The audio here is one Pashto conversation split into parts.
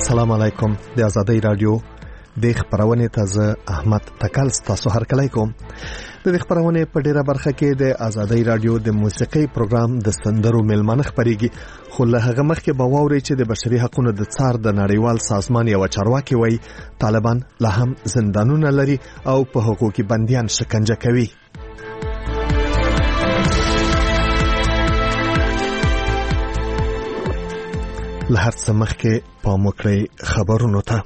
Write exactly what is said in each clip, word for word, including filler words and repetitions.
السلام علیکم. د آزادۍ رادیو د خبرونه تازه احمد تکل تاسو هر کله کوم. د خبرونه په ډیره برخه کې د آزادۍ رادیو د موسیقي پروګرام د سندرو ملمنه خبريږي، خو له هغه مخکې به واوري چې د بشري حقوقو د څار د نړیوال سازمان یو چارواکي وایي طالبان لا هم زندانونه لري او په حقوقي بنديان شکنجه کوي. له هر څه مخکې پام وکړئ خبرونو ته.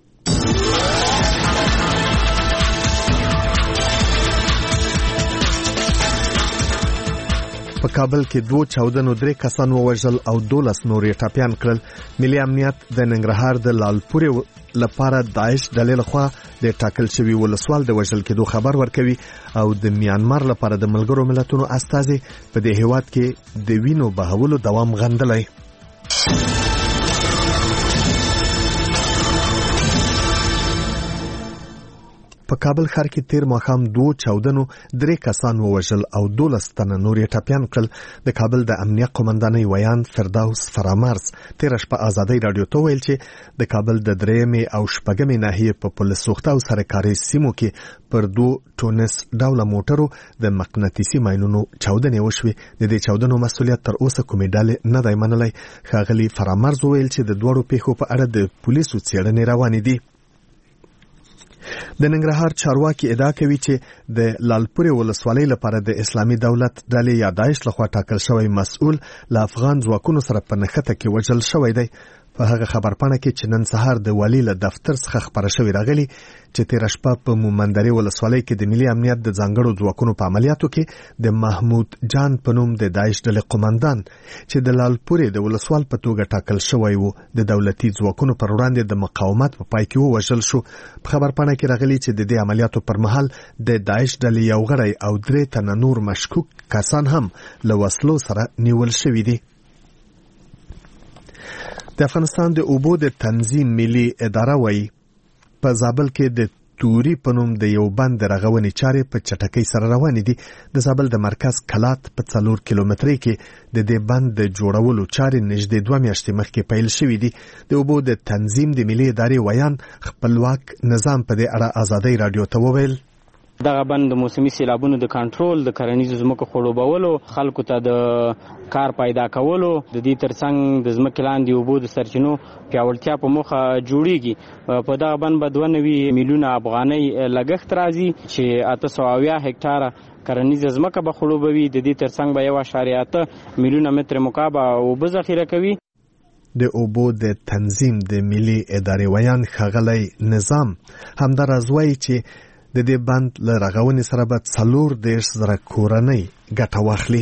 په کابل کې دوه چاودنو درې کسان ووژل او دولس نورې ټاپیان کړل. ملي امنیت د ننګرهار د لالپورې لپاره داعش ډلې لخوا د ټاکل شوی ولسوال د وژل کېدو خبر ورکوي او د میانمار لپاره د ملګرو ملتونو استازي په دې هیواد کې د وینو بهولو دوام غندلی. په کابل ښار کې تیر ماښام دوه چاودنو درې کسان ووژل او دولس تنه نورې ټاپیان کړل. د کابل د امنیت قومندانۍ ویان فردوس فرامرز تیر شپه آزادۍ رادیو ته ویل چې د کابل د درېمې او شپږمې ناحیې په پولیس سوخته او سرکاري سیمو کې پر دوه ټونس ډوله موټرو د مقناطیسي ماینونو چاودنې وشوې. د دې چاودنو مسؤلیت تر اوسه کومې ډلې نه دی منلی. ښاغلي فرامرز ویل چې د دوړو پیښو په اړه د پولیسو څېړنې روانې دي. د ننګرهار چارواکي ادعا کوي چې د لالپورې ولسوالۍ لپاره د اسلامي دولت ډلې یا داعش لخوا ټاکل شوی مسؤل له افغان ځواکونو سره په نښته کې وژل شوی دی. په هغه خبرپاڼه کې چې نن سهار د والي له دفتر څخه خبره شوې راغلي چې تیر شپه په مومندرې ولسوالۍ کې د ملي امنیت د ځانګړو ځواکونو په عملیاتو کې د محمود جان په نوم د داعش ډلې قومندان چې د لالپورې د ولسوال په توګه ټاکل شوی و د دولتي ځواکونو پر وړاندې د مقاومت په پای کې ووژل شو. په خبرپاڼه کې راغلي چې د دې عملیاتو پر مهال د داعش ډلې یو غړی او درې تنه نور مشکوک کسان هم له وسلو سره نیول شوي دي. د افغانستان د اوبو د تنظیم ملي اداره وایي په زابل کې د توري په نوم د یو بند د رغونې چارې په چټکۍ سره روانې دي. د زابل د مرکز کلات په څلور کیلومترۍ کې د دې بند د جوړولو چارې نږدې دوه میاشتې مخکې پیل شوې دي. د اوبو د تنظیم د ملي ادارې ویان خپلواک نظام په دې اړه آزادۍ رادیو ته وویل دغه بند د موسمي سیلابونو د کنټرول، د کرنیزو ځمکو خړوبولو، خلکو ته د کار پیدا کولو، د دې ترڅنګ د ځمکې لاندې اوبو د سرچینو پیاوړتیا په موخه جوړیږي. په دغه بند به دوه نوي میلیونه افغانۍ لګښت راځي چې اته سوه اویا هکټاره کرنیزه ځمکه به خړوبوي. د دې ترڅنګ به یو اعشاریه اته میلیونه متر مکعب اوبه ذخیره کوي. د اوبو د تنظیم د ملي ادارې ویان ښاغلی نظام همداراز وایي چې د دې بند له رغونې سره به څلور دېرش زره کورنۍ ګټه واخلي.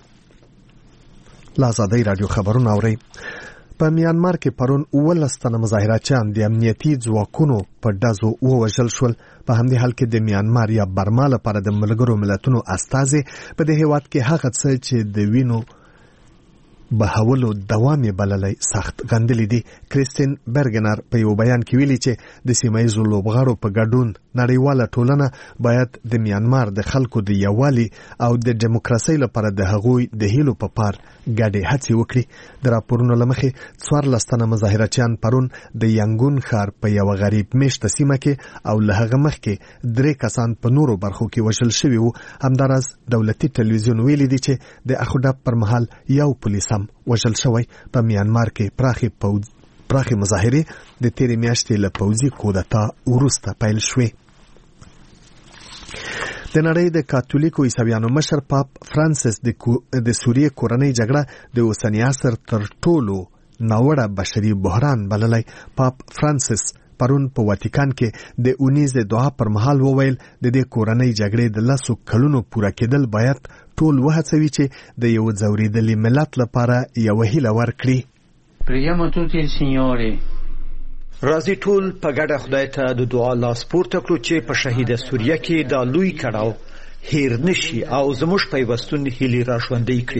له آزادۍ رادیو خبرونه اورئ. په میانمار کې پرون اوولس تنه مظاهراتچیان د امنیتي ځواکونو په ډزو ووژل شول. په همدې حال کې د میانمار یا برما لپاره د ملګرو ملتونو استازي په دې هیواد کې هغه څه چې د وینو بهولو دوام یې بللی سخت غندلی دي. کریستین برګنر په یو بیان کې ویلي چې د سیمه ییزو لوبغاړو په ګډون نړیواله ټولنه باید د میانمار د خلکو د یووالي او د ډیموکراسۍ لپاره د هغوی د هیلو په پار ګډې هڅې وکړي. د راپورونو له مخې څوارلس تنه مظاهرچیان پرون د ینګون ښار په یوه غریب میشته سیمه کې او له هغه مخکې درې کسان په نورو برخو کې وژل شوي وو. همداراز دولتي تلویزیون ویلي دي چې د اخوډب پر مهال یو پولیس هم وژل شوی. په میانمار کې پراخې پوځ پراخې مظاهرې د تیرې میاشتې له پوځي کودتا وروسته پیل شوې. د نړۍ د کاتولیکو عیسویانو مشر پاپ فرانسیس د سوریې کورنۍ جګړه د اوسني عصر تر ټولو ناوړه بشري بحران بللی. پاپ فرانسیس پرون په واتیکان کې د اونیز دعا پر مهال وویل د دې کورنۍ جګړې د لسو کلونو پوره کېدل باید ټول وهڅوي چې د یو ځورېدلي ملت لپاره یوه هیله ورکړي. راځي ټول په ګډه خدای ته د دعا لاس پورته کړو چې په شهیده سوریه کې دا لوی کړاو هیر نشي او زموږ پیوستون هیلې را ژوندۍ کړي.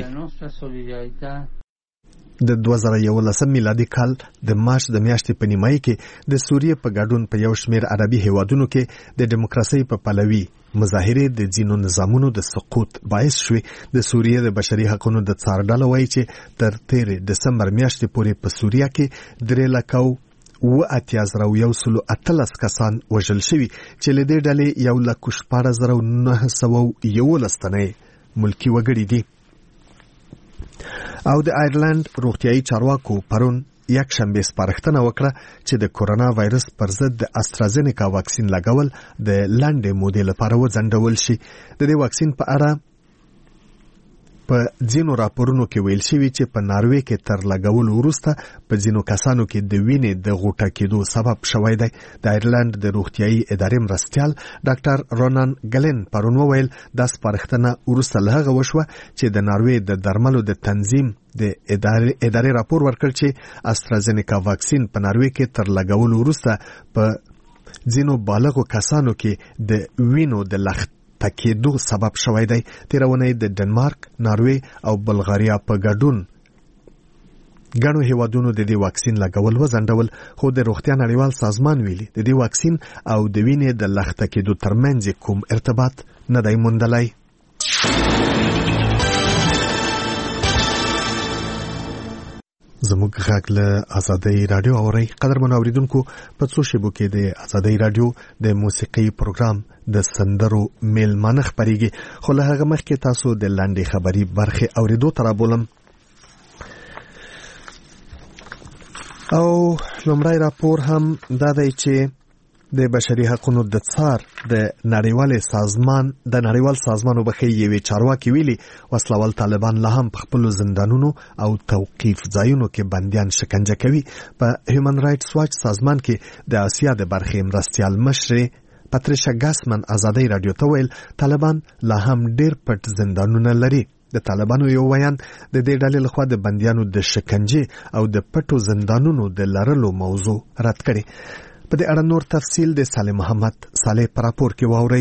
د دوه زره یولسم میلادي کال د مارچ د میاشتې په نیمایي کې د سوریې په ګډون په یو شمېر عربي هیوادونو کې د ډیموکراسۍ په پلوي مظاهرې د ځینو نظامونو د سقوط باعث شوې. د سوریې د بشري حقوقو د څار ډله وایي چې تر تېرې دسمبر میاشتې پورې په سوریه کې درې لکه و اتیا زره یو سلو اتلس کسان وژل شوي چې له دې ډلې یو لک شپاړس زره نهه سوه یولس تنه ملکي وګړي دي. او د آیرلند روغتیايي چارواکو پرون یک شنبه سپارښتنه وکړه چې د کورونا وایرس پر ضد د استرازینیکا واکسین لګول د لنډې مودې لپاره وځنډول شي. د دې واکسین په اړه په ځینو راپورونو کې ویل شوی چې په ناروې کې تر لګولو وروسته په ځینو کسانو کې د وینې د غوټه کېدو سبب شوی دی. د آیرلند د روغتیايي ادارې مرستیال ډاکټر رونان ګلن پرون وویل دا سپارښتنه وروسته له هغه وشوه چې د ناروې د درملو د تنظیم د ادارې ادارې راپور ورکړ چې استرازینیکا واکسین په ناروې کې تر لګولو وروسته په ځینو بالغو کسانو کې د وینو د لخت تکیدو سبب شوی دی. تیرونه د ډنمارک، ناروې او بلغاریا په ګډون ګڼو هیوادونو د دې واکسین لګول وځنډول، خو د روغتیا نړیوال سازمان ویلي د دې واکسین او د وینې د لخت تکیدو ترمنځ کوم ارتباط نه دی موندلی. زموږ غږ له آزادۍ رادیو اوري. قدرمن اوریدونکو، په څو شیبو کې د آزادۍ رادیو د موسیقي پروګرام د سندرو میلمانه خبريږي، خو له هغه مخکې تاسو د لاندې خبري برخه اوریدو تر بولم. او لومړی راپور هم دا دی چې د بشري حقوقو د څار د نړیوال سازمان د نړیوال سازمان وبخې یوې چارواکي ویلي وسلوال طالبان لا هم په خپل زندانونو او توقيف ځایونو کې بنديان شکنجه کوي. په هیومن رائټس واچ سازمان کې د آسیا د برخې مرستیال مشر پاتریشا ګاسمن آزادۍ رادیو ته ویل طالبان لا هم ډېر پټ زندانونه لري. د طالبانو یو ویان د دې ډلې لخوا د بنديانو د شکنجه او د پټو زندانونو د لرلو موضوع رد کړي. په دې اړه نور تفصیل د سالم محمد صالح پر راپور کې واوري.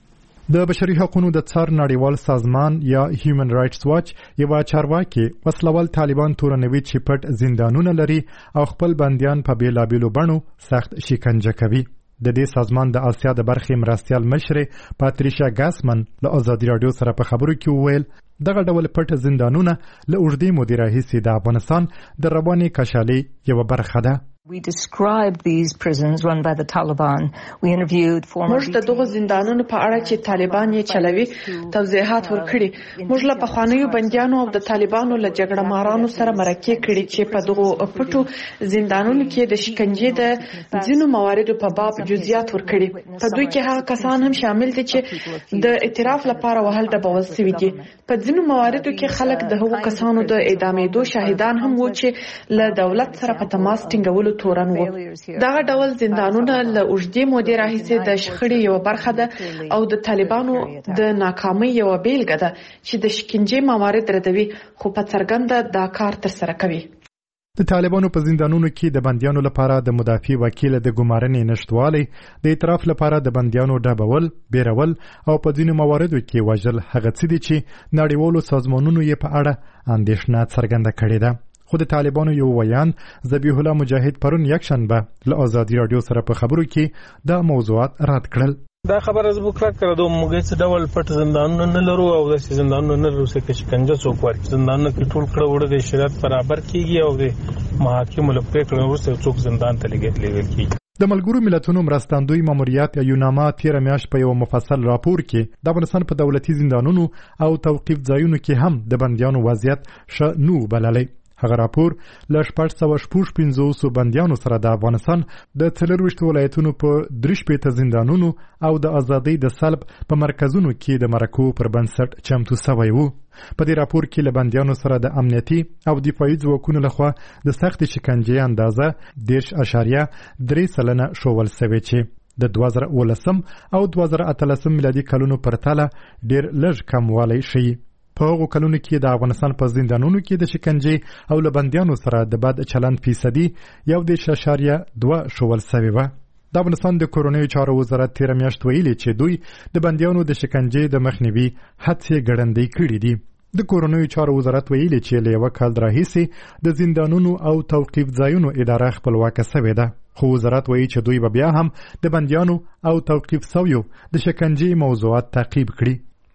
د بشري حقوقو د څار نړیوال سازمان یا هیومن رائټس واچ یو چارواکي وسلوال طالبان تورنوي چې پټ زندانونه لري او خپل بنديان په بیلابیلو بڼو سخت شکنجه کوي. د دې سازمان د آسیا د برخې مرستیال مشر پاتریشا ګاسمن له آزادي رادیو سره په خبرو کې وویل دغه ډول پټ زندانونه له اوږدې مودې راهیسې د افغانستان د رواني کشالۍ یوه برخه ده. We described these prisons run by the Taliban. We interviewed former موږ د دغه زندانونو په اړه چې طالبان یې چلوي توضیحات ورکړي. موږ له پخوانیو بندیانو او د طالبانو له جګړه مارانو سره مرکه کړي چې په دغه پټو زندانونو کې د شکنجې د ځینو مواردو په باب جزئیات ورکړي. په دوی کې هغه کسان هم شامل دي چې د اعتراف لپاره وهل د بوز سوي دي. په ځینو مواردو کې خلک د هغو کسانو د اعدامېدو شاهدان هم وو چې له دولت سره په تماس ټینګولو تورن وو. دغه ډول زندانونه له اوږدې مودې راهیسې د شخړې یو برخه ده او د طالبانو د ناکامۍ یو بیلګه ده چې د شکنجې موارد ردوي، خو په څرګنده دا کار ترسره کوي. د طالبانو په زندانونو کې د بنديانو لپاره د مدافع وکیل د ګمارنې نشټوالي، د اعتراف لپاره د بنديانو ډبول، بیرول او په ځینو مواردو کې وژل هغه څه دي چې نړیوالو سازمانونو یې په اړه اندېښنه څرګنده کړې ده. خو د طالبانو یو ویان ذبیح الله مجاهد پرون یک شنبه له آزادي رادیو سره په خبرو کې دا موضوعات رد کړل. دا خبره زه وکړه کړه د موږ څه ډول پټ زندانونه نه لرو او د زندانونو نه لرو چې شکنجه څوک ورکړي. زندانونه کې ټول کړه وړه د شریعت برابر کیږي او د محاکمو له پریکړې وروسته څوک زندان ته لګیدل کیږي. د ملګرو ملتونو مرستندوی ماموریت یوناما تیر میاشت په یو مفصل راپور کې د افغانستان په دولتي زندانونو او توقيف ځایونو کې هم د بنديانو وضعیت ښه نه بللی. هغه راپور له شپږ سوه شپږ پنځوس بنديانو سره د افغانستان د څلرویشت ولایتونو په درې شپېته زندانونو او د ازادۍ د سلب په مرکزونو کې د مرکو پر بنسټ چمتو شوی وو. په دې راپور کې له بنديانو سره د امنیتي او دفاعي ځواکونو لخوا د سخت شکنجې اندازه دېرش اعشاریه درې سلنه ښوول شوې چې د دوه زره اوولسم او دوه زره اتلسم میلادي کلونو پرتله ډېر لږ کموالی ښیي. په هغو کلونو کې د افغانستان په زندانونو کې د شکنجې او له بندیانو سره د بد چلند فیصدي یو دېرش اعشاریه دوه ښوول شوې وه. د افغانستان د کورنیو چارو وزارت تېره میاشت ویلي چې دوی د بندیانو د شکنجې د مخنیوي هڅې ګړندۍ کړي دي. د کورنیو چارو وزارت ویلي چې له یوه کال راهیسې د زندانونو او توقیف ځایونو اداره خپلواکه شوې ده، خو وزارت وایي چې دوی به بیا هم د بندیانو او توقیف شویو د شکنجې موضوعات تعقیب کړي.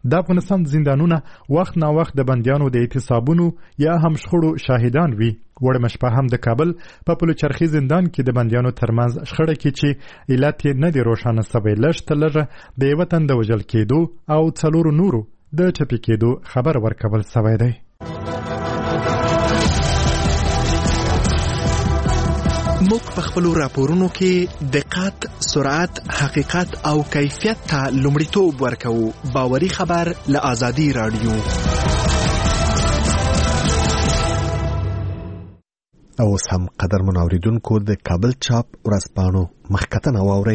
د افغانستان زندانونه وخت نا وخت د بندیانو د اعتصابونو یا هم شخړو شاهدان وي. وړمه شپه هم د کابل په پلوچرخي زندان کې د بندیانو ترمنځ شخړه کې چې علت یې نه دی روښانه سوی، لږ تر لږه د یوه تن د وژل کېدو او څلورو نورو د ټپي کېدو خبر ورکول سوی دی. موږ په خپلو راپورونو کې دقت، سرعت، حقیقت او کیفیت ته لومړیتوب ورکوو. باوري خبر له آزادي رادیو. او اوس هم قدرمن اوریدونکو د کابل چاپ ورځپاڼو مخکتنه واورئ.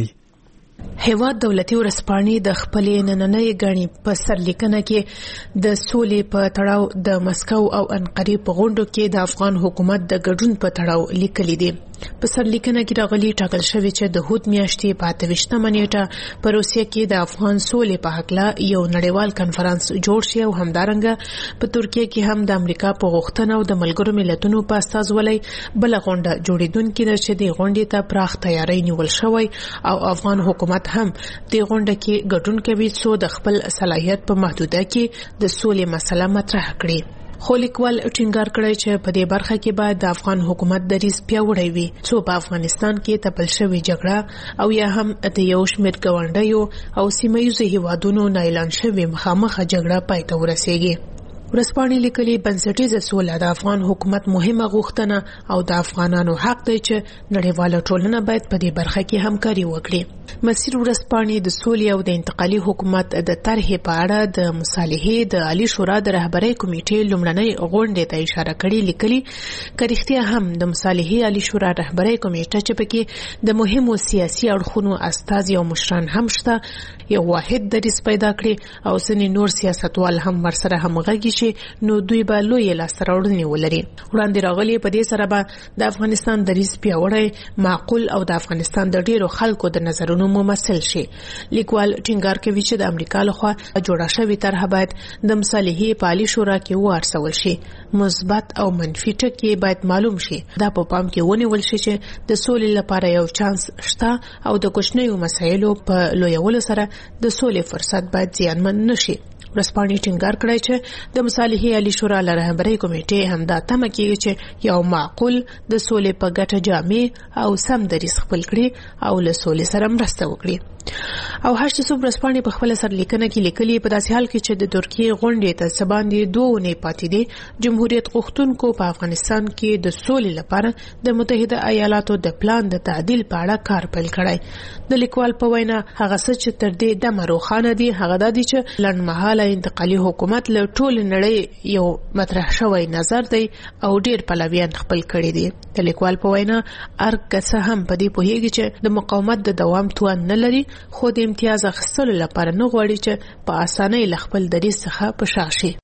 هیواد دولتي ورځپاڼې د خپلې نننۍ ګڼې په سرلیکنه کې د سولې په تړاو د مسکو او انقرې په غونډو کې د افغان حکومت د ګډون په تړاو لیکلي دي. په سرلیکنه کې راغلي ټاکل شوی چې د هوت میاشتې په اته ویشتمه نیټه په روسیه کې د افغان سولې په هکله یو نړیوال کنفرانس جوړ شي او همدارنګه په ترکیه کې هم د امریکا په غوښتنه او د ملګرو ملتونو په استازولۍ بل غونډه جوړیدونکې ده چې د غونډې ته پراخ تیاری نیول شوی او افغان حکومت هم د غونډه کې ګډون کوي څو د خپل صلاحیت په محدوده کې د سولې مسله مطرح کړي. خو لیکوال ټینګار کړی چې په دې برخه کې باید د افغان حکومت دریځ پیاوړی وي څو په افغانستان کې تپل شوې جګړه او یا هم د یو شمېر ګاونډیو او سیمه ییزو هیوادونو نه اعلان شوې مخامخ جګړه پای ته ورسیږي. ورځپاڼې لیکلي بنسټیزه سوله د افغان حکومت مهمه غوښتنه او د افغانانو حق دی چې نړیواله ټولنه باید په دې برخه کې همکاري وکړي. مسیر ورځپاڼې د سولې او د انتقالي حکومت د طرحې په اړه د مصالحې د عالی شورا د رهبرۍ کمیټې لومړنۍ غونډې ته اشاره کړې. لیکلي که رښتیا هم د مصالحې عالی شورا رهبرۍ کمیټه چې پکې د مهمو سیاسي اړخونو استازي او مشران هم شته یو واحد دریځ پیدا کړي او ځینې نور سیاستوال هم ورسره همغږي شي نو دوی به لوی لاسته راوړنې ولري. وړاندې راغلي په دې سره به د افغانستان دریځ پیاوړی، معقول او د افغانستان د ډیرو خلکو د نظرونو ممثل شي. لیکوال ټینګار کوي چې د امریکا لخوا جوړه شوې طرحه باید د مصالحې په عالی شورا کې وارسول شي. مثبت او منفي ټکي باید معلوم شي. دا په پام کې ونیول شي چې د سولې لپاره یو چانس شته او د کوچنیو مسایلو په لویولو سره د سولې فرصت باید زیانمن نشي. ورځپاڼې ټینګار کړی چې د مصالحې عالی شورا له رهبرۍ کمیټې همدا تمه کېږي چې یو معقول د سولې په ګټه جامع او سم دریځ خپل کړي او له سولې سره مرسته وکړي. او هشت صبح ورځپاڼې په خپل سرلیکنه کې لیکلي په داسې حال کې چې د ترکیې غونډې ته څه باندې دوه اونۍ پاتې دي جمهوریت غوښتونکو په افغانستان کې د سولې لپاره د متحده ایالاتو د پلان د تعدیل په اړه کار پیل کړی. د لیکوال په وینا هغه څه چې تر دې دمه روښانه دي هغه دا دي چې لنډمهاله انتقالي حکومت له ټول نړۍ یو مطرح شوی نظر دی او ډیر پلویان خپل کړي دي. د لیکوال په وینا ارګ څه هم په دې پوهیږي چې د مقاومت د دوام توان نه لري خو د امتیاز اخیستلو لپاره نه غواړي چې په اسانۍ له خپل دریځ څخه په شا شي.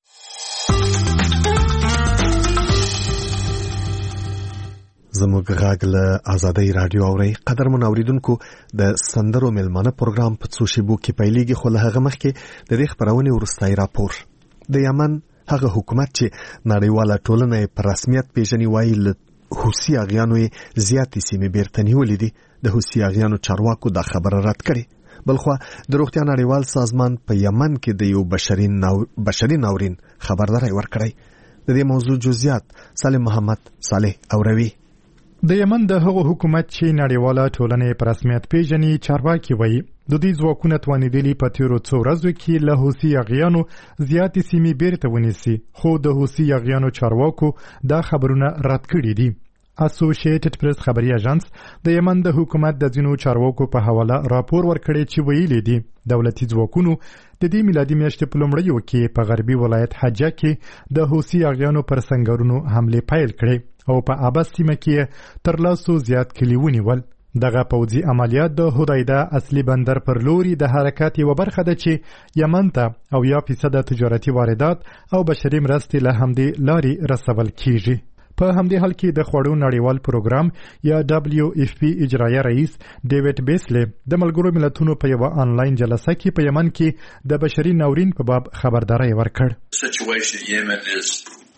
زموږ غږ له آزادۍ رادیو اورئ. قدرمن اوریدونکو د سندرو ملمانه پروګرام په څو شیبو کې پیلېږي خو له هغه مخکې د دې خبرونې وروستی راپور. د یمن هغه حکومت چې نړیواله ټولنه په رسمیت پیژني وایي له حوثي اغیانو یې زیاتې سیمې بیرته نیولې دي. د حوثي اغیانو چارواکو دا خبره رد کړې. بلخوا د روغتیا نړیوال سازمان په یمن کې د یو بشري ناو... بشري ناورین خبرداري ورکړی. د دې موضوع جزئیات سالم محمد صالح اوروي. د یمن د هغو حکومت چې نړیواله ټولنه په رسمیت پیژني چارواکي وایي د دې ځواکونو توانیدلي په تیرو څو ورځو کې له حوثي اغیانو زیاتې سیمې بیرته ونیسي خو د حوثي اغیانو چارواکو دا خبرونه رد کړي دي. اسوسییټډ پریس خبري اژانس د یمن د حکومت د ځینو چارواکو په حواله راپور ورکړی چې ویلي دي دولتي ځواکونو د دې میلادي میاشتې په لومړیو کې په غربي ولایت حجه کې د حوثي اغیانو پر سنگرونو حمله پیل کړې او په ابس سیمه کې تر لاسو زیات کلی ونیول. دغه پوځي عملیات د هدایده اصلي بندر پر لوري د حرکت یو برخه ده چې یمن ته او یا فیصد تجارتي واردات او بشري مرستې له همدې لاري رسول کیږي. په همدې حال کې د خوړو نړیوال پروګرام یا دبلیو اف پی اجرایه رئیس ډیوډ بیسلی د ملګرو ملتونو په یو آنلاین جلسه کې په یمن کې د بشري ناورین په باب خبرداري ورکړ.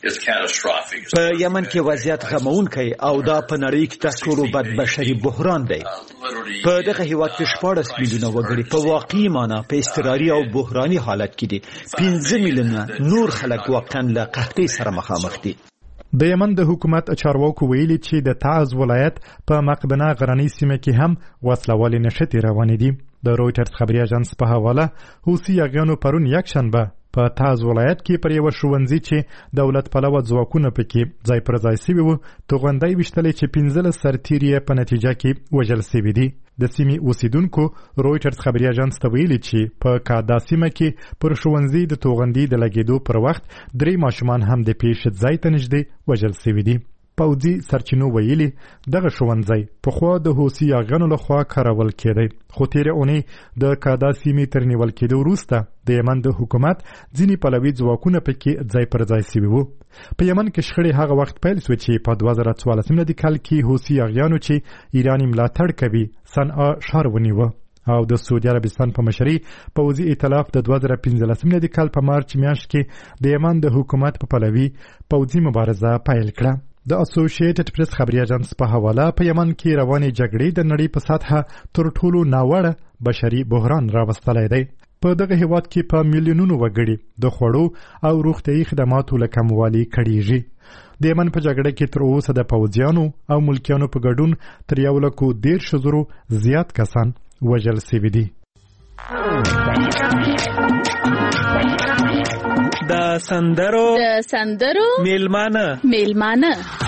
په یمن کې وضعیت غمونکی او دا په نړۍ کې تر ټولو بد بشري بحران دی. په دغه هیواد کې شپاړس میلیونه وګړي په واقعي معنا په اضطراري او بحراني حالت کې دي. پنځه میلیونه نور خلک واقعا له قحطۍ سره مخامخ دي. د یمن د حکومت چارواکو ویلي چې د تعز ولایت په مقبنه غرنۍ سیمه کې هم وسلوالې نشټې روانې دي. د رویټرز خبري اژانس په حواله حوثي یاغیانو پرون یک شنبه په تعز ولایت کې پر یو ښوونځي چې دولت پلوه ځواکونه پکې ځای پر ځای شوي وو توغندۍ وشتلې چې پنځلس سرتیري په نتیجه کې وژل شوي دي. د سیمې اوسیدونکو رویټرز خبري اژانس ته ویلي چې په کادا سیمه کې پر ښوونځي د توغندۍ د لګېدو پر وخت درې ماشومان هم د پیښې ځای ته نږدې وژل شوي دي. پوځي سرچینو ویلي دغه ښوونځی پخوا د حوثي یاغیانو لخوا کارول کېدی، خو تېره اونۍ د کادا سیمې تر نیول کېدو وروسته د یمن د حکومت ځینې پلوي ځواکونه پکې ځای پر ځای شوي وو. په یمن کې شخړې هغه وخت پیل شوې چې په دوه زره څوارلسم میلادي کال کې حوثي یاغیانو چې ایران یې ملاتړ کوي صنعا ښار ونیوه او د سعودي عربستان په مشرۍ پوځي ائتلاف د دوه زره پنځلسم میلادي کال په مارچ میاشت کې د یمن د حکومت په پلوي پوځي مبارزه پیل کړه. د اسوسییټډ پریس خبري اژانس په حواله په یمن کې روانې جګړې د نړۍ په سطحه تر ټولو ناوړه بشري بحران راوستلی دی. په دغه هیواد کې په میلیونونو وګړي د خوړو او روغتیايي خدماتو له کموالي کړیږي. د یمن په جګړه کې تر اوسه د پوځیانو او ملکیانو په ګډون تر یو لکو دېرش زرو زیات کسان وژل شوي دي. د سندرو د سندرو میلمانه میلمانه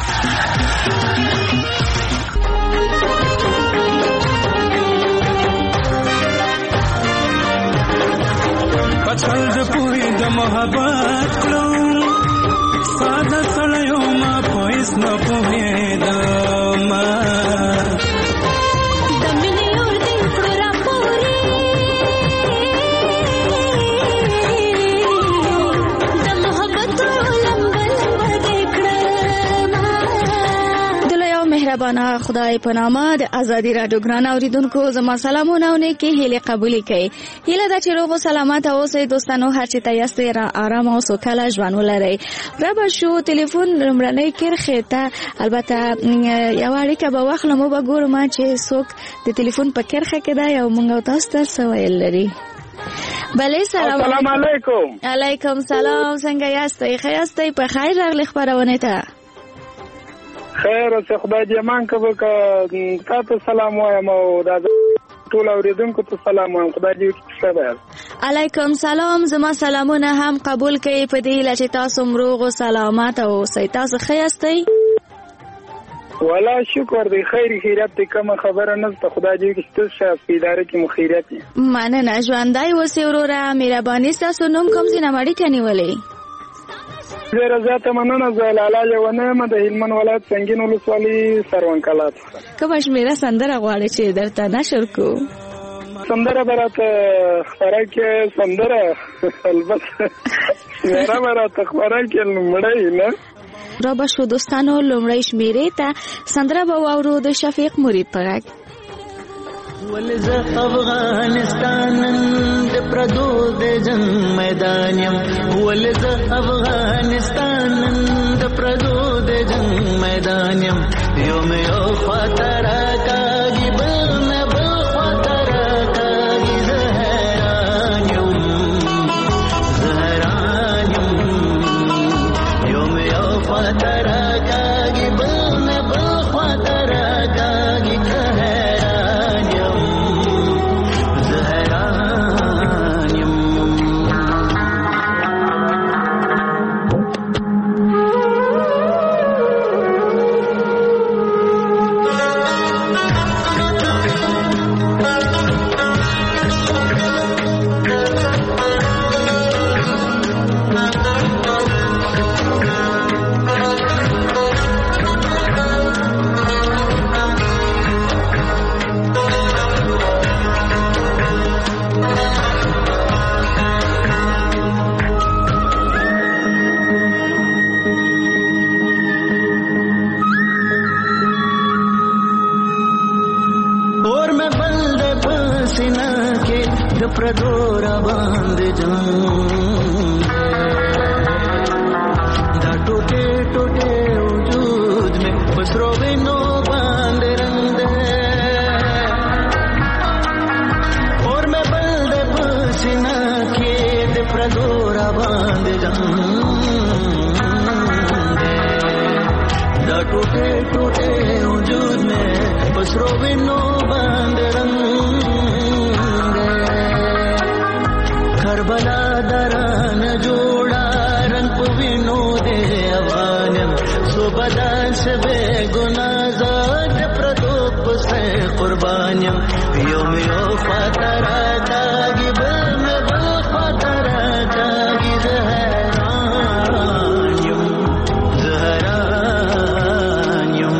پچھل د پوری د محبت کلو ساده سړیو ما پویس نه پوهېدم مهربانه خدای په نامه د ازادي راډیو ګران اوریدونکو زما سلامونه او نیکی هیله قبول کړئ. هیله ده چې روغ او سلامت اوسئ دوستانو، هر چی تاسو را آرام او سوکاله ژوند ولرئ. را به شو ټلیفون لمړنۍ کرخه ته البته یو اړیکه به واخلم او به ګورم چې څوک د ټلیفون په کرخه کې دی او موږ تاسو ته سوال لري. بله سلام علیکم. علیکم سلام، څنګه یاستئ؟ ښه یاستئ؟ په خیر راغلی خبرونه ته. خیر اوسه، خدای دې امان کوي. که تاسو سلام وایم او دا ټول اوریدونکو ته سلام وایم. خدای دې ښه وي. علیکم سلام، زما سلامونه هم قبول کړئ په دې هیله چې تاسو روغ او سلامت اوسئ. تاسو ښه یاستئ؟ والله شکر دی، خیر خیریت دی، کومه خبره نشته. خدای دې ستاسو شاف په اداره کې مخیریت وي. مننه، ژوندۍ اوسئ وروره. مهرباني ستاسو نوم کوم ځای نه اړیکه نیولې؟ زه زیاته مننه. زه لاله یوانه د هلمند ولایت سنگین ولسوالۍ سروان کلا څخه. کومه شمیره سندره غواړئ چې درته نشر کو؟ سندره براته خبره کې سندره البته شمیره براته خبره کې لمړی نه را به شو دوستانو. لمړی شمیره ته سندره به واورو د شفیق مرید په غږ. ولز افغانستان د پردو د جنگ میدان یم، ولز افغانستان د پردو د جنگ میدان یم، یو مې یو خاطر کاږي بل نه بل خاطر کاږي، زه حیران یم زه حیران یم، یو مې یو خاطر کاږي بل نه بل خاطر کاږي، زه حیران یم زه حیران یم. را باندې جنگ دا ټوټه ټوټه وجود میں پسرو وینو باندې رنگ کربلا دران جوړا رنگ په وینو دې افغانم سو بدن سے بے گناہ زاد پردو پسے قربانیم یوم یو خاطرہ داگی بل میں بل خاطرہ داگی زہرانیم زہرانیم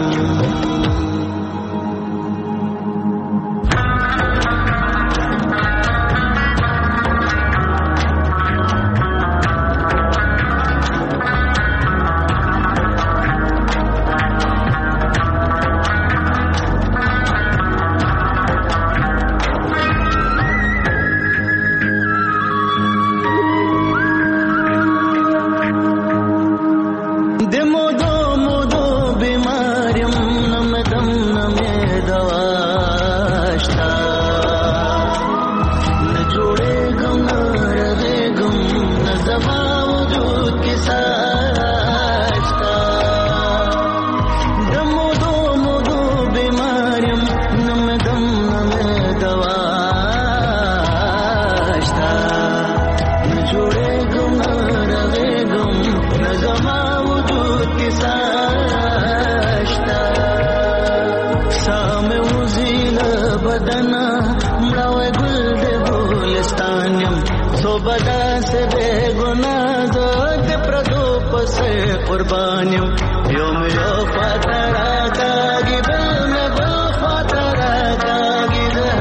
قربانیم یوم یو خاطرہ داگی بل میں بل خاطرہ داگی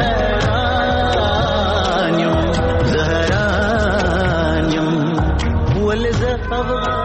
زہرانیم زہرانیم ولز افغان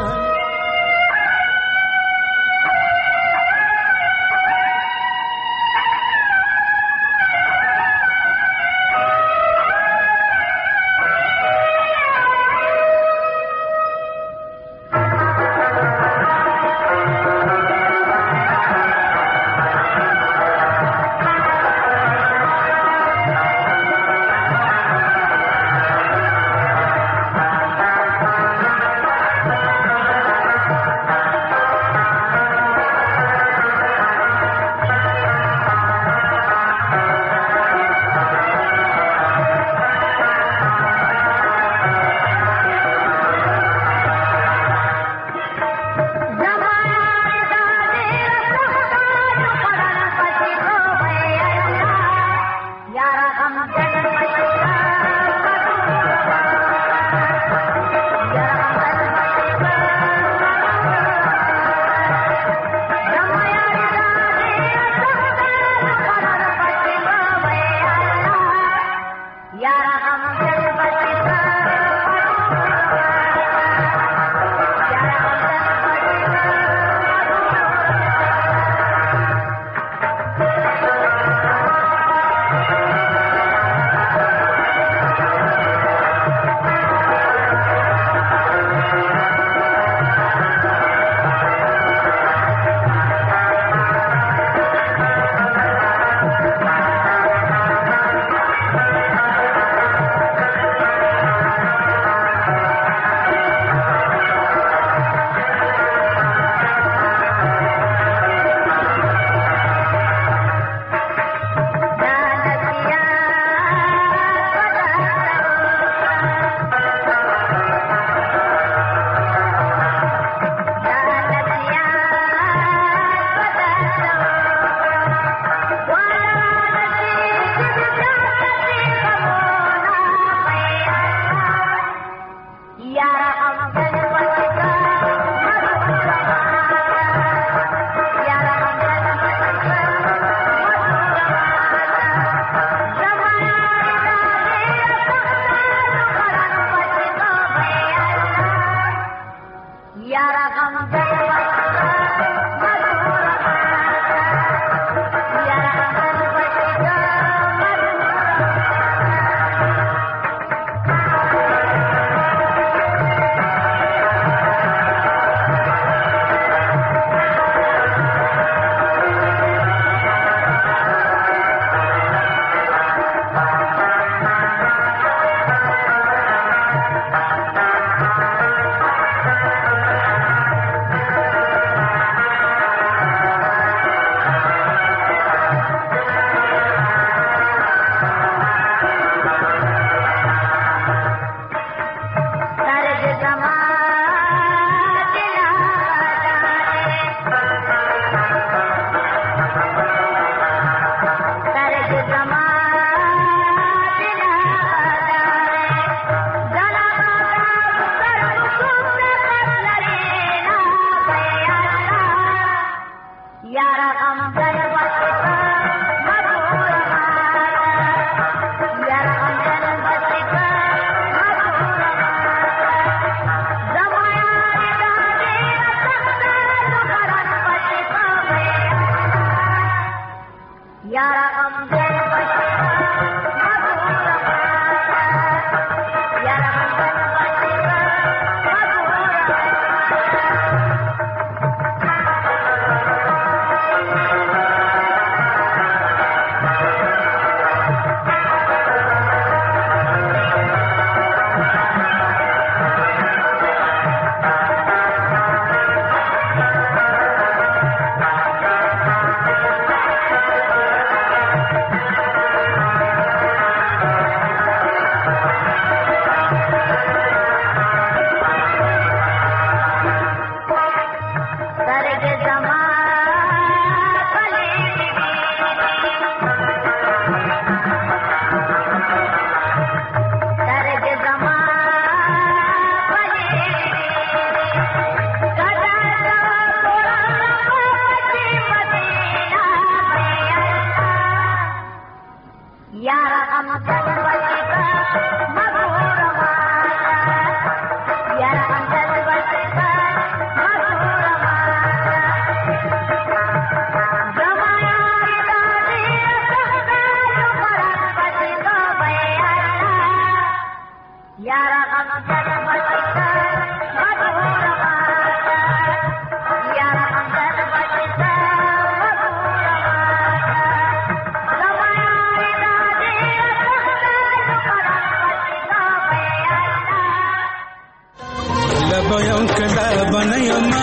لبيون کدا بنیما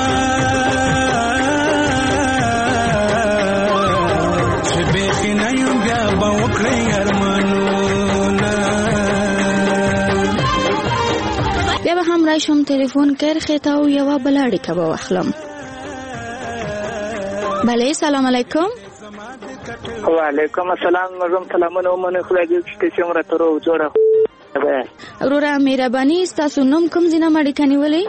شبیخ نیم بیا بوکړی ارمانونه بیا به هم راشم تلیفون کرخه تا او یو بلاړی کبا واخلم. بله سلام علیکم. وعلیکم السلام. مزم سلامونه ومنه خدای دې چې څومره تر جوړه ورورا مهرباني ستاسو نوم کوم ځینه مړی کني ولې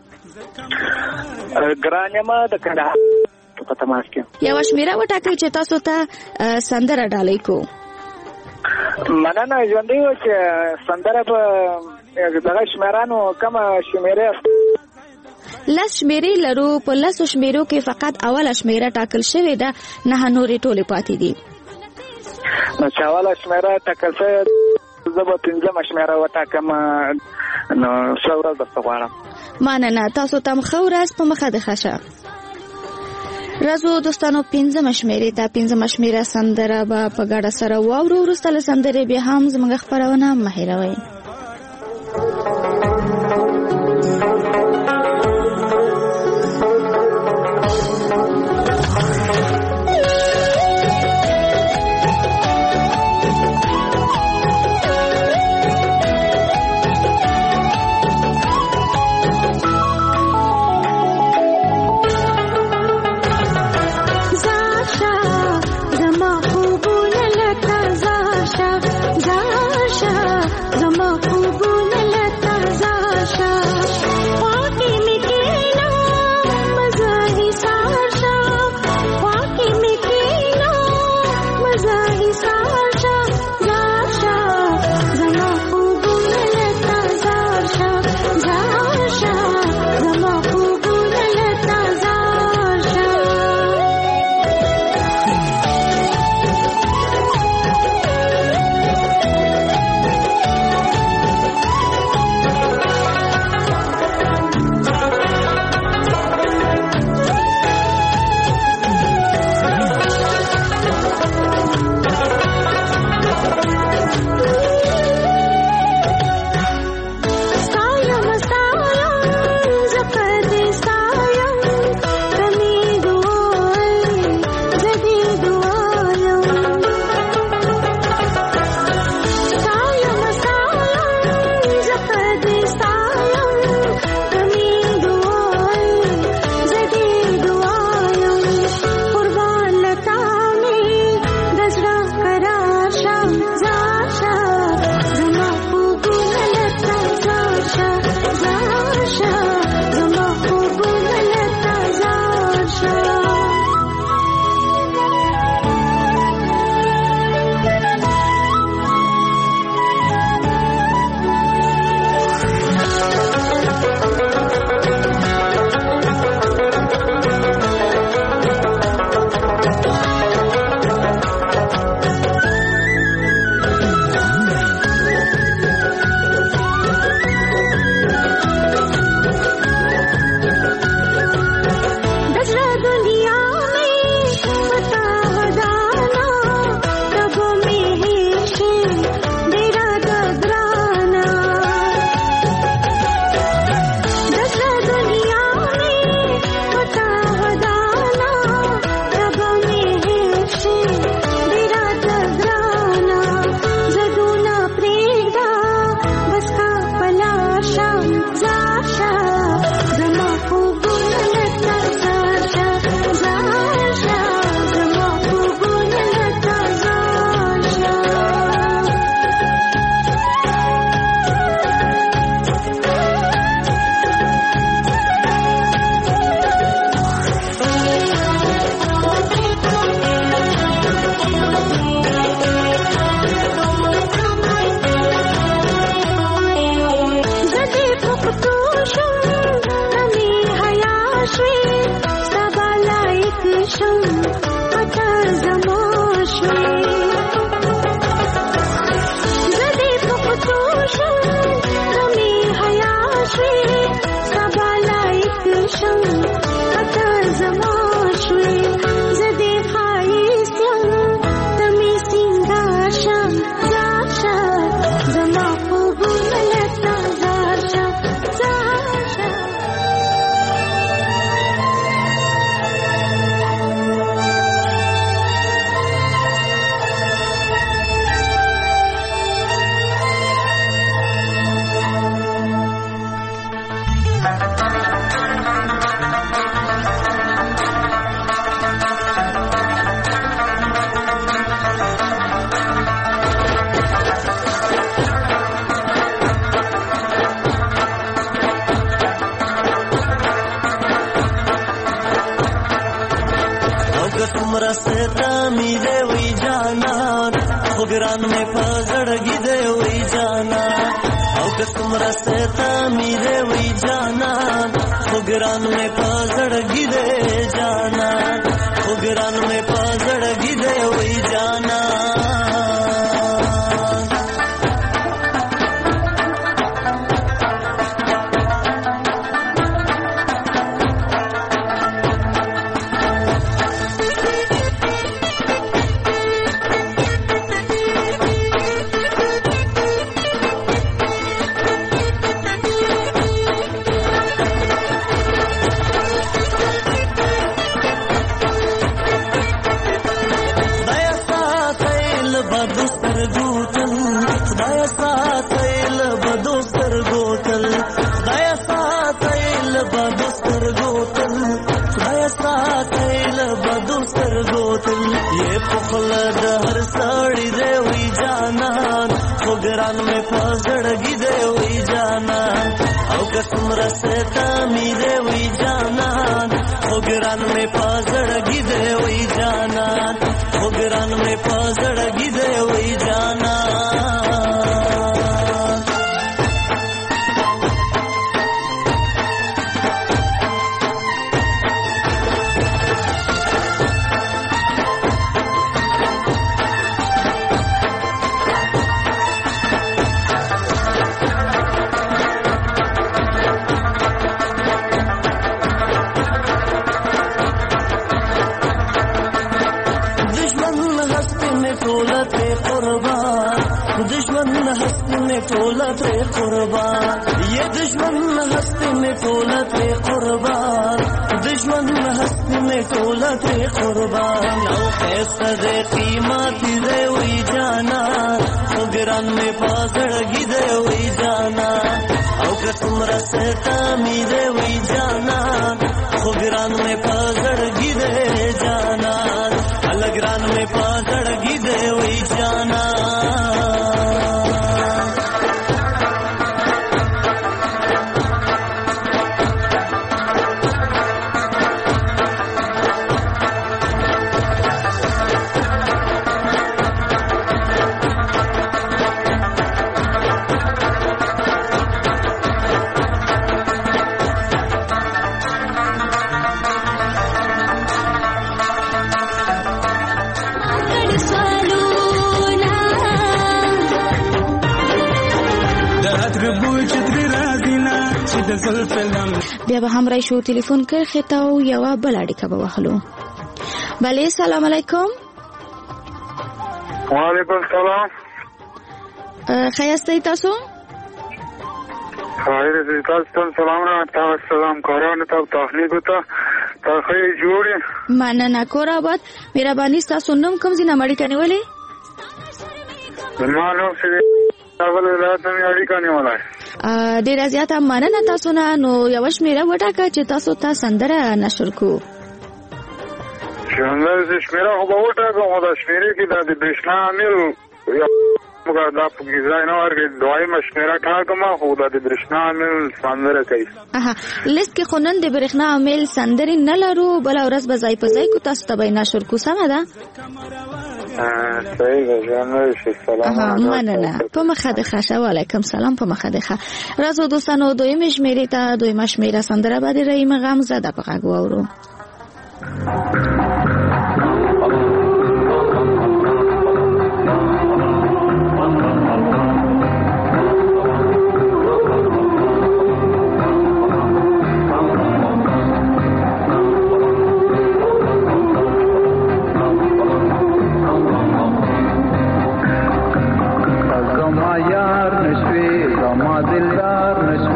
ګرانما د کندهار په تماس کې یو شمیره وټاکئ چې تاسو ته سندره ډالۍ کو. مننه ژوندۍ و چې سندره په دغه شمیرانو کومه شمیره لس شمیرې لرو. په لسو شمیرو کې فقط اوله شمیره ټاکل شوې ده، نه نورې ټولې پاتې دي. نو چې اوله شمیره ټاکل شوې زه به پنځمه شمیره وټاکم. نو ښه ورځ درته غواړم. مننه. تاسو ته هم ښه ورځ په مخه د ښه شه. راځو دوستانو پنځمه شمیرې ته. پنځمه شمیره سندره به په ګډه سره واورو. وروسته له سندرې بیا هم زموږ خپرونه مه هېروئ. زما څومره ستمې دی وی جانان خو ګران مې په زړګي دی وی جانان او که څومره ستمې دی وی جانان خو ګران مې په زړګي دی جانان خو ګران مې په زړګي دی وی جانان څومره ستمې دی وی جانان خو ګران مې په زړګي دی وی جانان خو ګران مې په زړګي دی وی جانان ټوله ترې قربان یې دشمن هستي مې ټوله ترې قربان دشمن هستي مې ټوله ترې قربان او ښایسته دی قیمت دی وی جانان خو ګران مې په زړګي دی وی جانان او که څومره ستمې دی وی جانان خو ګران مې په زړګي دی جانان هله ګران مې په زړګي دی وی جانان بیا به هم راشو تلیفون کې خطاو یو بل اړیکه به واخلو. بله سلام علیکم. وعلیکم السلام. خیاسته تاسو؟ خیر دې تاسو سلام نه تاسو سلام کارونه ته تخنیک ته تاسو جوړه مننه کور آباد مهرباني تاسو نوم کوم ځای نه اړیکه نیولې؟ مانو سره اول راته اړیکه نیولای. ډیره زیاته مننه تاسو نه. نو یو شمیره وټاکه چې تاسو ته سندره نشر کو. شندر شمیره خو به وټاکه دا شمیره کې د برېښنا عامل مګر دا په ځای نه ورګي دوی مشمیره ټاکما خو د برېښنا عامل سندره کوي. اها لیست کې خونن د برېښنا عامل سندري نه لرو بل ورځ به ځای په ځای کو تاسو ته به نشر کو. سمه ده؟ صحیح ده. جناب سلام. مننه. په مخه د خاصه وعلیکم سلام. په مخه د خا راځو دوستانو دوی مشمیره ته دوی مشمیره سندره باندې رحیم غم زده په غو اورو.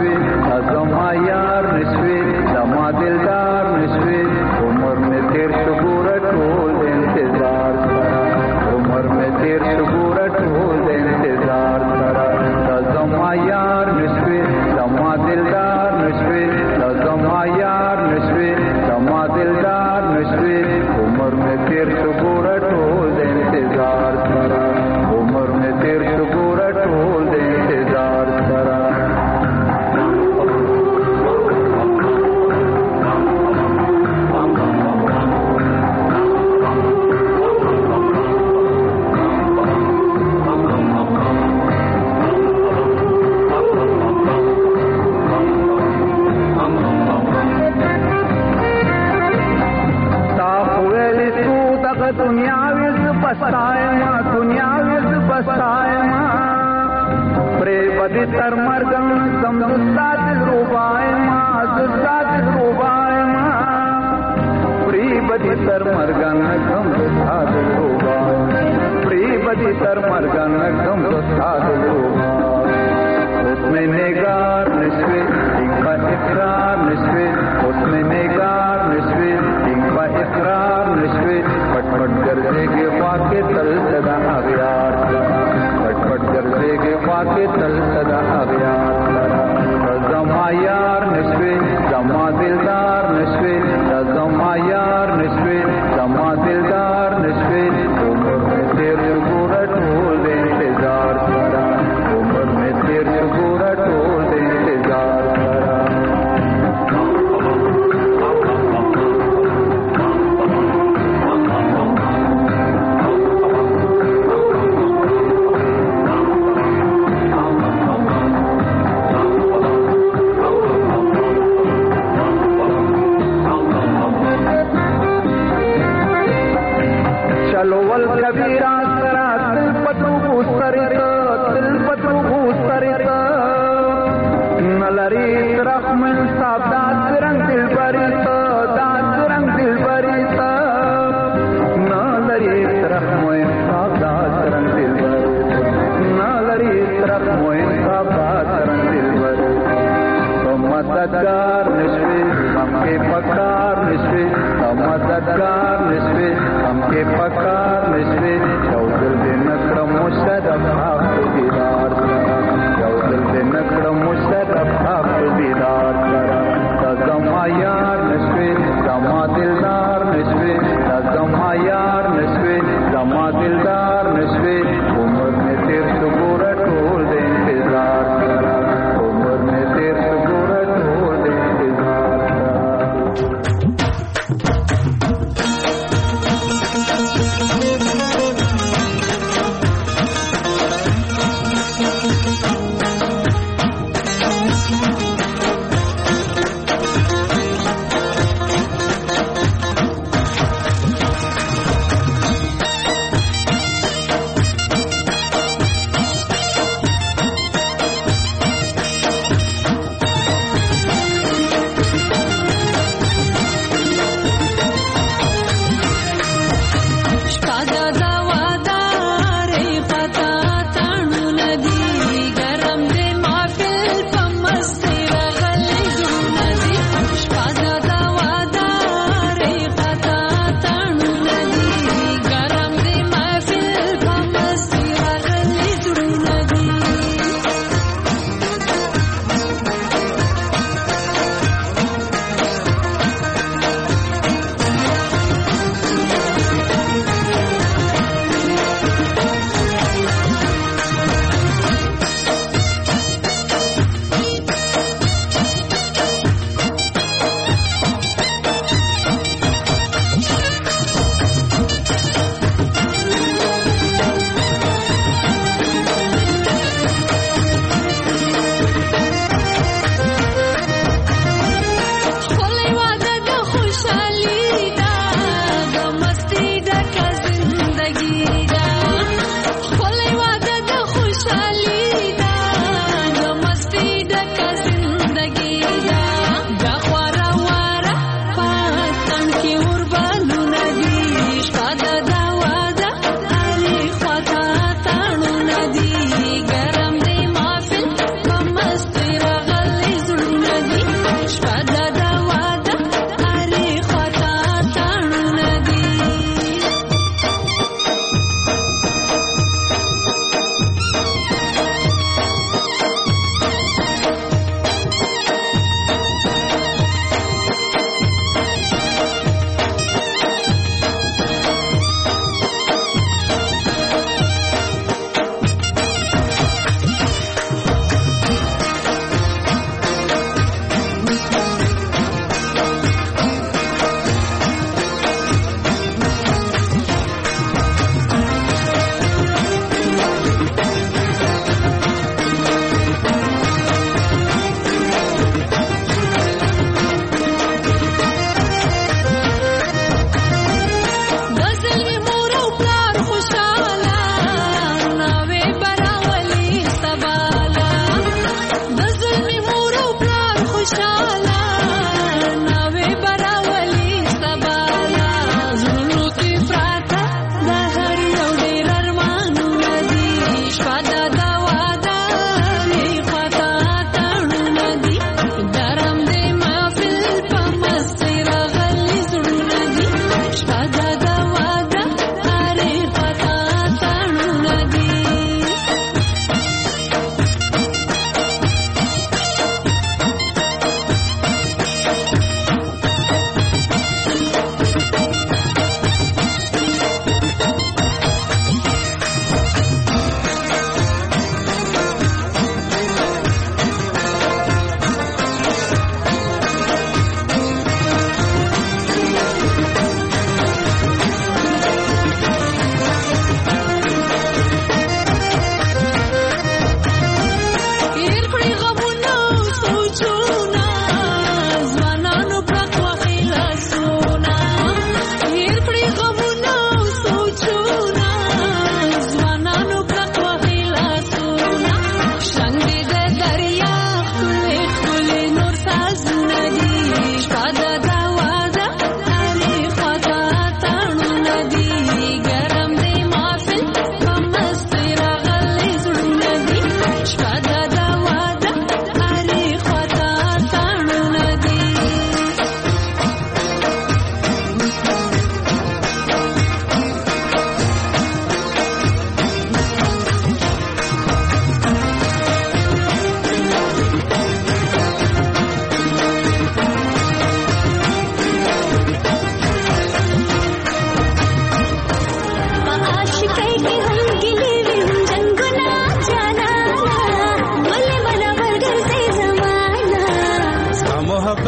دلدار نشوي زما دلدار نشوي عمر مې تیر شو تر مرګان کوم ساده روبا پری بدی تر مرګان کوم ساده روبا اس میں نگار نشوی ایک اقرار نشوی اس میں نگار نشوی ایک اقرار نشوی پٹ پٹ گرزے کے واقع تل صدا اغیار پٹ پٹ گرزے کے واقع تل صدا اغیار زما یار نشوی زما دلدار نشوی زما یار نشوی زما دلدار نشوی عمر میں تیر گورا ٹول دے انتظار کرا عمر میں تیر گورا ٹول دے انتظار کرا چلو ول کبیرا سرا تل پتو بوستریت تل پتو بوستریت نلری رحم صاحب دات رنگ دل بریت دات رنگ دل بریت نلری رحم صاحب دات رنگ دل بریت نلری رحم صاحب دات رنگ دل بریت مددگار نشوی ہم کے پکار نشوی مددگار نشوی ہم کے پکار نشوی یو دل دے نکرم مشرف حق دیدار کرا یو دل دے نکرم مشرف حق دیدار کرا زما یار نشوی زما دلدار نشوی زما یار نشوی زما دلدار نشوی عمر میں تیر سگورا ٹول دے انتظار کرا عمر میں تیر سگورا ٹول دے انتظار کرا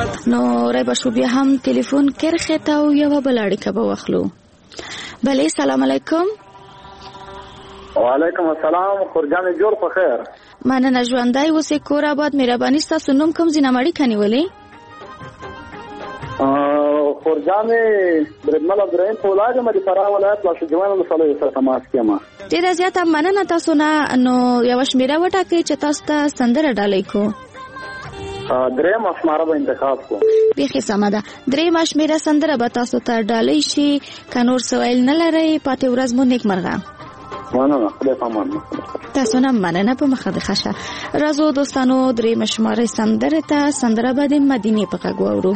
نو رای بشو بیا هم تلیفون کرخه تا و یو بل اړیکه به واخلو. بله سلام علیکم. وعلیکم السلام. خورجان جوړ په خیر. مننه ژوندای اوسې کور آباد. مهرباني ستاسو نوم کوم ځای نه اړیکه نیولې؟ خورجان برمل عبدالرحیم فولاد مې فراه ولایت لاش جوان ولسوالۍ سره تماس کیما. ډیره زیاته مننه تاسو نه. نو یو شمیره وټاکئ چې تاسو ته سندره ډالۍ کو. دریم اشماره به انتخاب کو. بیخي سمه ده. دریم اشمیره سندره به تاسو ته ډالۍ شي. که نور سوال نه لرئ پاتې ورځ مو نیکمرغه. مننه. خدای پامان. تاسو نه مننه په مخه د خشه. راځو دوستانو دریم اشماره سندره ته. سندره به د مدینه په غږ واورو.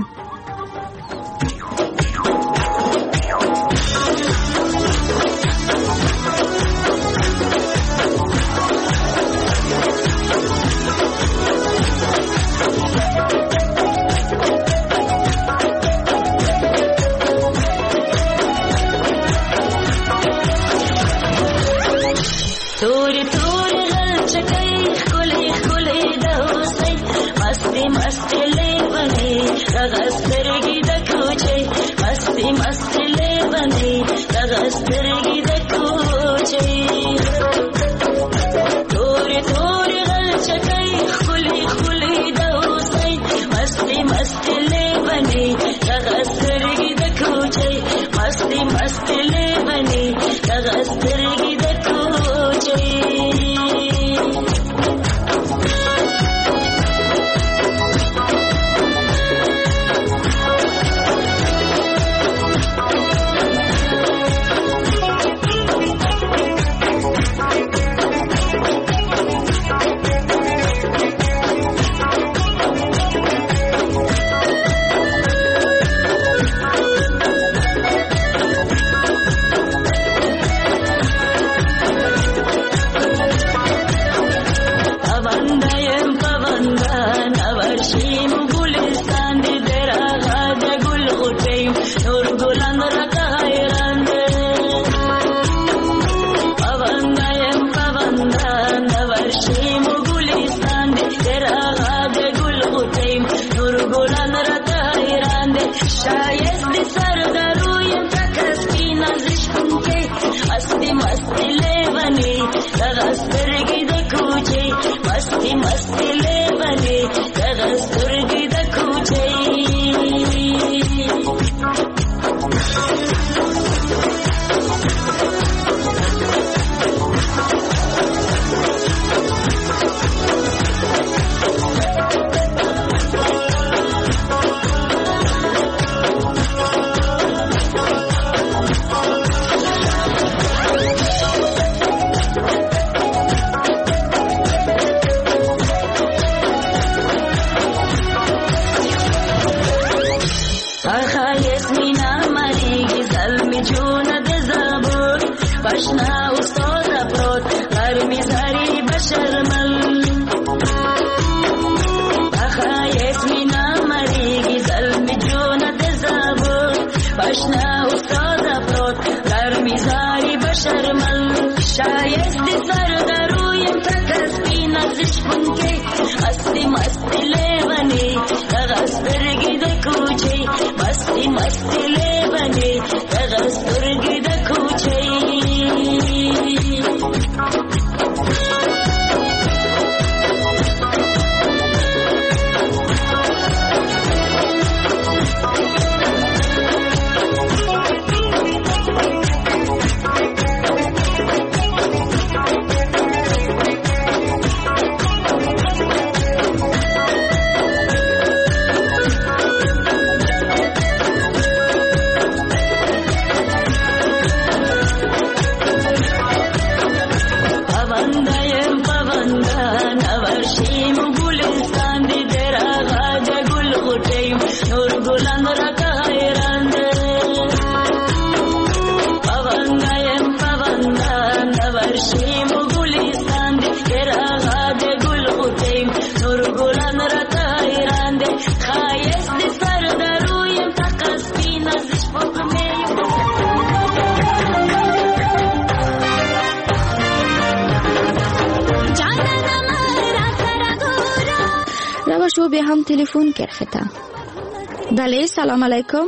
شو به هم تلیفون کرخته. بله سلام علیکم.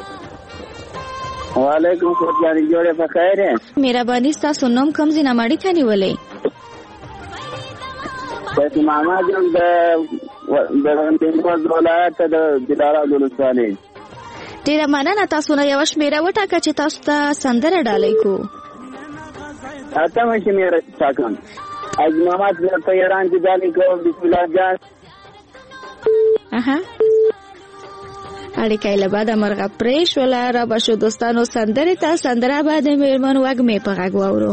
وعلیکم السلام. جوړه په خیر. مهرباني تاسو نوم کوم ځای نه ماړی کني ولې؟ تاسو ماما جون د د هندوستان ولایت د دلارا ولسوالۍ. ډیره مننه. تاسو نه یو شمیره وټاکه چې تاسو ته سندره ډالۍ کو. اته مې شمیره ټاکم. از ماما ته ایران کې ډالۍ کوم. بسم الله جان. اها اړیکې له بعد مرغه پریش ولا را بشو دوستانو سندره ته سندره بعد میرمن وګمې په غږ واورو.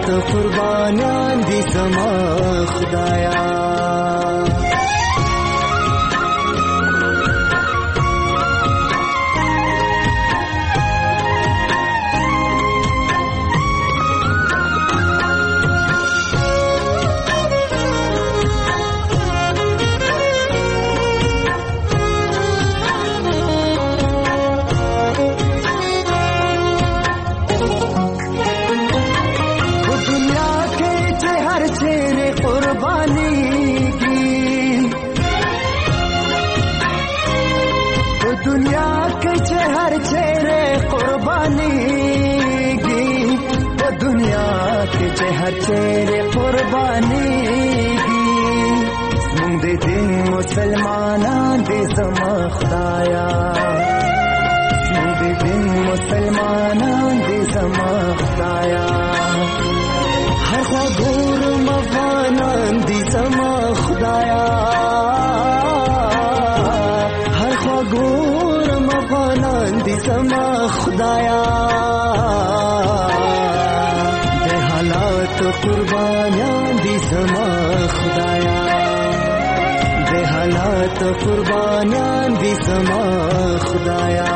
حالات قربانیان دي زما خدایا हर चेहरे कुर्बानी की मुंग दे दिन मुसलमाना दे समा खुदाया मुंग दे दिन मुसलमाना दे समा खुदाया हर खबूर मवाना दे समा खुदाया हर खबूर मवाना दे समा खुदाया तो कुर्बानियां दी समा खुदाया दे हालात कुर्बानियां दी समा खुदाया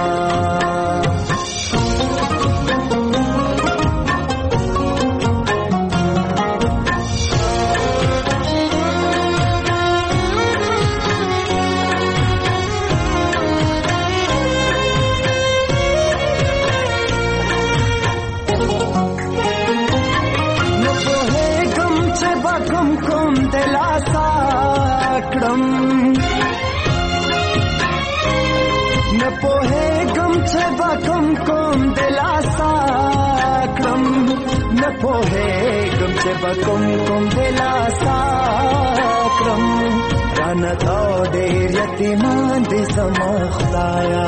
न पोहे गम छे बकम कोम दिलासा क्रम न पोहे गम छे बकम कोम दिलासा क्रम राना तोड़े यतीमान दी समा खुदाया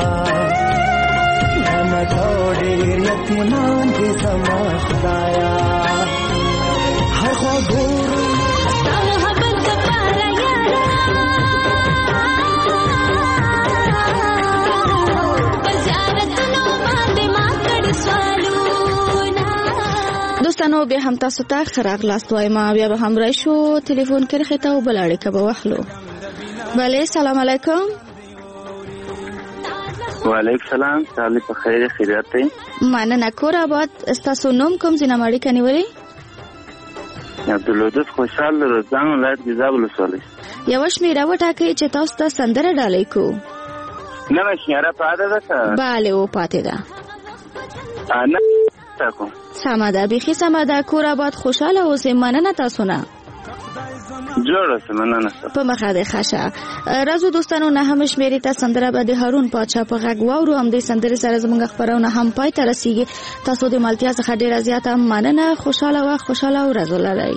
राना तोड़े यतीमान दी समा खुदाया हर खबूर دوستانو بیا هم تاسو ته خراغ لاست وایم بیا به هم راشو ټلیفون کې خته او بلاړې کبه واخلو بله سلام علیکم وعلیکم سلام تعالی په خیر خیریت مننه کور آباد تاسو نوم کوم زینماړي کنيوري عبدالودود خوشحال روزان ولایت ګیزاب ولسوالۍ یو شمیره وټاکئ چې تاسو ته سندره ډالۍ کو نه شمیره پاتې ده bale او پاتې ده انا تاسو سماده بيخي سماده کور آباد خوشاله اوسئ مننه تاسو نه جوړه مننه په مخه ده خاصه راځو دوستانو نه هم شمیرې ته سندره به د هارون پاچا په غږ واورو هم د سندرې سره زموږ خبرونه هم پای ته رسیږي تاسو د مالتیا څخه ډیره زیاته مننه خوشاله او خوشاله ورځ ولرئ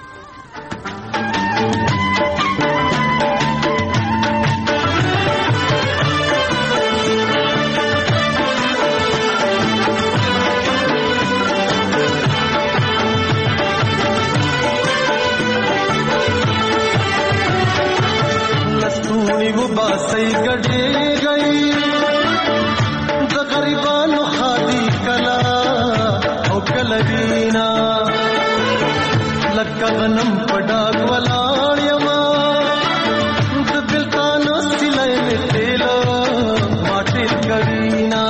वो बासई गड़े गई द गरीबानो खादी कला ओ कलवीना लक्का गनम पडाग वलायमा द बिलतानो सिलाई में तेलो माटे करीना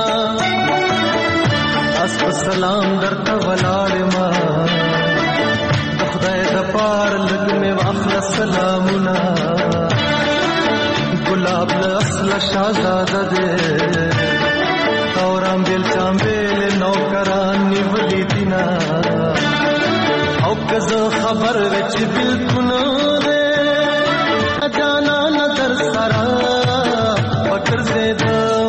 अस्प सलाम दर्द वलायमा खुदाए द पार लग में वाखला सलामुना गुलाब असल शाहजादा दे और अंबिल चांबेल नौकरान निवली दिना औ कज़ो खबर विच बिल्कुल दे जाना नजर सरा बकर से